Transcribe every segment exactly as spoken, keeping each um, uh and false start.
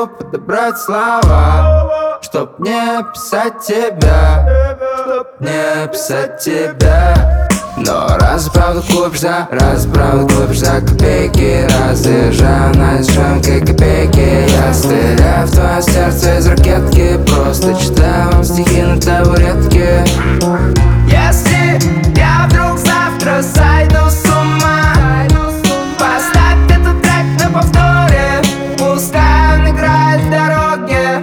могу подобрать слова, чтоб не писать тебя, чтоб не писать тебя. Но раз правду купишь за, раз правду купишь за копейки, разъезжаю на дешевенькой копейки. Я стреляю в твое сердце из ракетки, просто читаю вам стихи на табуретке. Если я вдруг завтра сойду с ума, поставь этот трек на повторе, пускай он играет в дороге.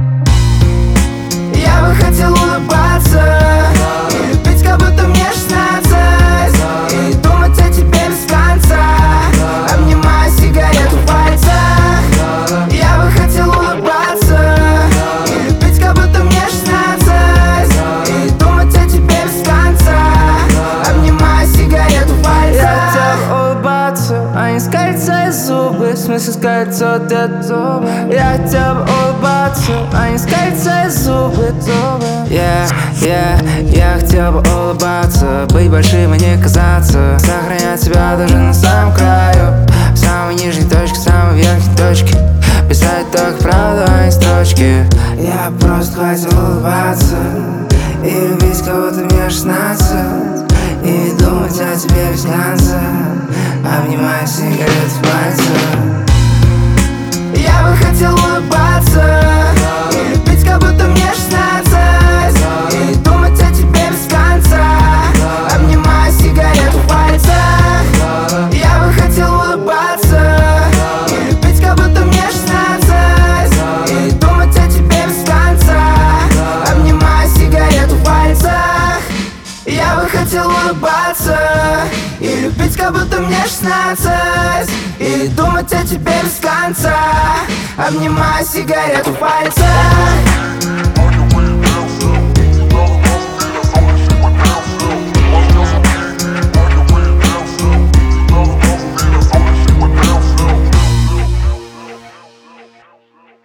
Я бы хотел улыбаться и любить, как будто мне шестнадцать, и думать о тебе без конца, обнимая сигарету в пальцах. Я бы хотел улыбаться и любить, как будто мне шестнадцать, и думать о тебе без конца, обнимая сигарету в пальцах. Я хотел улыбаться, а не скалить свои зубы, в смысле скалить вот это зубы. Я хотел бы улыбаться, а не скалить свои зубы, зубы. Я, я, я хотел бы улыбаться, быть большим и не казаться, сохранять себя даже на самом краю, в самой нижней точке, в самой верхней точке, писать только правду, а не строчки. Я просто хотел улыбаться и любить, как будто мне шестнадцать, и думать о тебе без конца, обнимая сигарет в пальцах. Я бы хотел улыбаться и любить, как будто мне шестнадцать, и думать о тебе без конца, обнимая сигарету в пальцах. Я бы хотел улыбаться и любить, как будто мне шестнадцать, и думать о тебе без конца, обнимая сигарету в пальцах. Я бы хотел улыбаться и любить, как будто мне шестнадцать, и думать о тебе без конца, обнимая сигарету в пальцах.